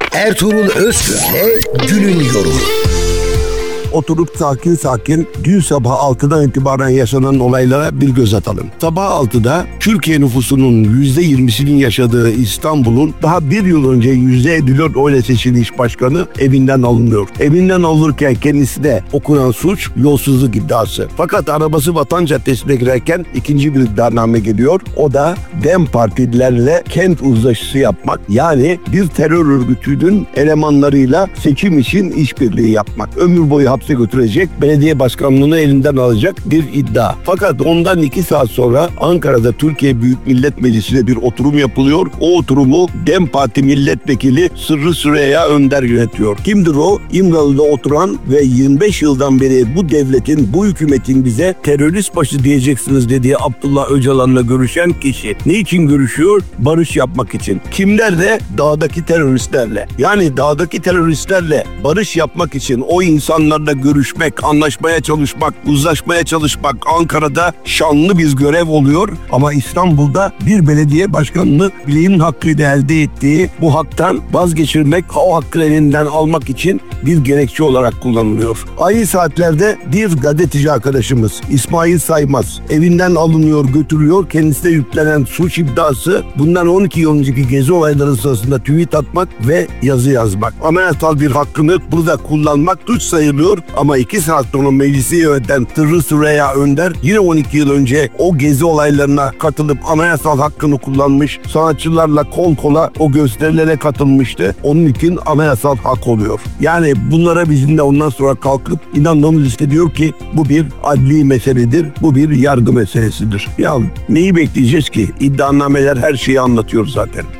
Ertuğrul Özkürk'le günün yorumu. Oturup sakin sakin dün sabah 6'dan itibaren yaşanan olaylara bir göz atalım. Sabah 6'da Türkiye nüfusunun %20'sinin yaşadığı İstanbul'un daha bir yıl önce %54 oyla seçilmiş başkanı evinden alınıyor. Evinden alınırken kendisi de okunan suç yolsuzluk iddiası. Fakat arabası Vatan Caddesi'ne girerken ikinci bir iddianame geliyor. O da DEM partililerle kent uzlaşısı yapmak. Yani bir terör örgütünün elemanlarıyla seçim için işbirliği yapmak. Ömür boyu hapse götürecek, belediye başkanlığını elinden alacak bir iddia. Fakat ondan 2 saat sonra Ankara'da Türkiye Büyük Millet Meclisi'ne bir oturum yapılıyor. O oturumu DEM Parti milletvekili Sırrı Süreyya Önder yönetiyor. Kimdir o? İmralı'da oturan ve 25 yıldan beri bu devletin, bu hükümetin bize terörist başı diyeceksiniz dediği Abdullah Öcalan'la görüşen kişi. Ne için görüşüyor? Barış yapmak için. Kimlerle? Dağdaki teröristlerle. Yani dağdaki teröristlerle barış yapmak için o insanlarla görüşmek, anlaşmaya çalışmak, uzlaşmaya çalışmak Ankara'da şanlı bir görev oluyor. Ama İstanbul'da bir belediye başkanını bileğinin hakkıyla elde ettiği bu haktan vazgeçirmek, o hakkı elinden almak için bir gerekçe olarak kullanılıyor. Aynı saatlerde bir gazeteci arkadaşımız İsmail Saymaz evinden alınıyor, götürüyor. Kendisine yüklenen suç iddiası bundan 12 yıl önceki gezi olayları sırasında tweet atmak ve yazı yazmak. Anayasal bir hakkını burada kullanmak suç sayılıyor. Ama 2 saat sonra meclisi yöneten Sırrı Süreyya Önder yine 12 yıl önce o gezi olaylarına katılıp anayasal hakkını kullanmış, sanatçılarla kol kola o gösterilere katılmıştı. Onun için anayasal hak oluyor. Yani bunlara bizim de ondan sonra kalkıp inanmamız isteniyor ki bu bir adli meseledir, bu bir yargı meselesidir. Ya neyi bekleyeceğiz ki? İddianameler her şeyi anlatıyor zaten.